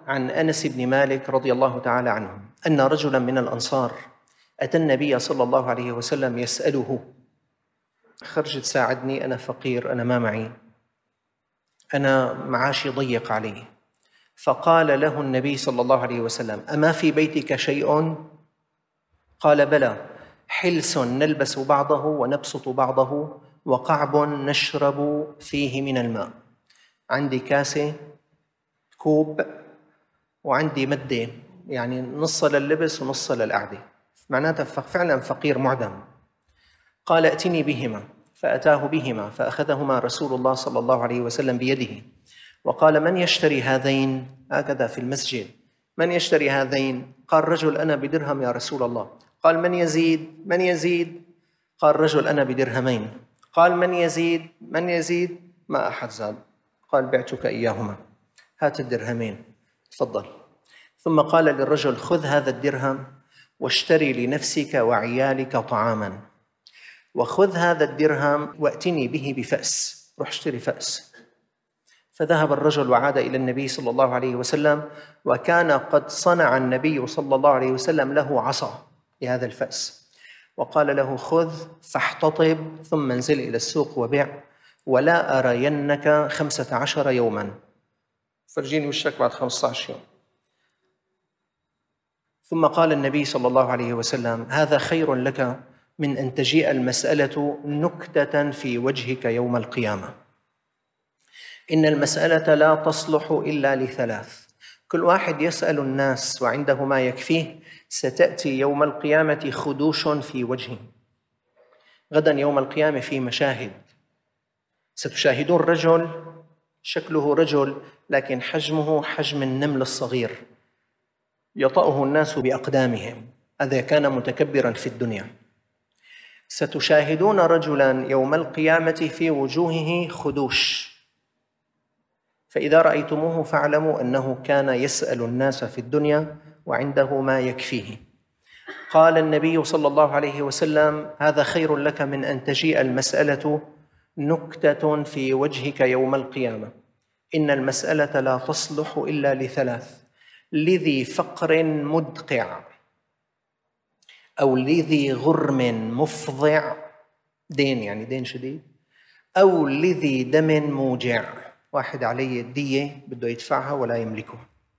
عن أنس بن مالك رضي الله تعالى عنه أن رجلا من الأنصار أتى النبي صلى الله عليه وسلم يسأله: خرج تساعدني، أنا فقير، أنا ما معي، أنا معاشي ضيق علي. فقال له النبي صلى الله عليه وسلم: أما في بيتك شيء؟ قال: بلى، حلس نلبس بعضه ونبسط بعضه، وقعب نشرب فيه من الماء. عندي كاسة، كوب، وعندي مدة، يعني نص لللبس ونص للقعدة، معناتها فعلا فقير معدم. قال: ائتني بهما. فأتاه بهما، فأخذهما رسول الله صلى الله عليه وسلم بيده وقال: من يشتري هذين؟ هكذا في المسجد: من يشتري هذين؟ قال رجل: أنا بدرهم يا رسول الله. قال: من يزيد؟ من يزيد؟ قال رجل: أنا بدرهمين. قال: من يزيد؟ من يزيد؟ ما أحد زاد. قال: بعتك إياهما، هات الدرهمين، تفضل. ثم قال للرجل: خذ هذا الدرهم واشتري لنفسك وعيالك طعاما، وخذ هذا الدرهم وأتني به بفأس، روح اشتري فأس. فذهب الرجل وعاد إلى النبي صلى الله عليه وسلم، وكان قد صنع النبي صلى الله عليه وسلم له عصا لهذا الفأس، وقال له: خذ فاحتطب ثم انزل إلى السوق وبيع، ولا أرينك 15 يوما، فرجيني وشك بعد 15 يوم. ثم قال النبي صلى الله عليه وسلم: هذا خير لك من أن تجيء المسألة نكتة في وجهك يوم القيامة. إن المسألة لا تصلح إلا لثلاث: كل واحد يسأل الناس وعنده ما يكفيه، ستأتي يوم القيامة خدوش في وجهه. غدا يوم القيامة في مشاهد، ستشاهدون رجل شكله رجل لكن حجمه حجم النمل الصغير، يطأه الناس بأقدامهم، هذا كان متكبراً في الدنيا. ستشاهدون رجلاً يوم القيامة في وجوهه خدوش، فإذا رأيتموه فاعلموا أنه كان يسأل الناس في الدنيا وعنده ما يكفيه. قال النبي صلى الله عليه وسلم: هذا خير لك من أن تجيء المسألة نكتة في وجهك يوم القيامة. إن المسألة لا تصلح إلا لثلاث: لذي فقر مدقع، أو لذي غرم مفضع، دين يعني دين شديد، أو لذي دم موجع، واحد عليه الدية بده يدفعها ولا يملكه،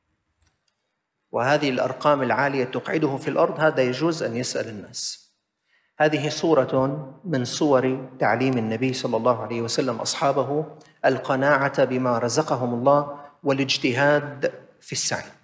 وهذه الأرقام العالية تقعده في الأرض، هذا يجوز أن يسأل الناس. هذه صورة من صور تعليم النبي صلى الله عليه وسلم أصحابه القناعة بما رزقهم الله والاجتهاد في السعي.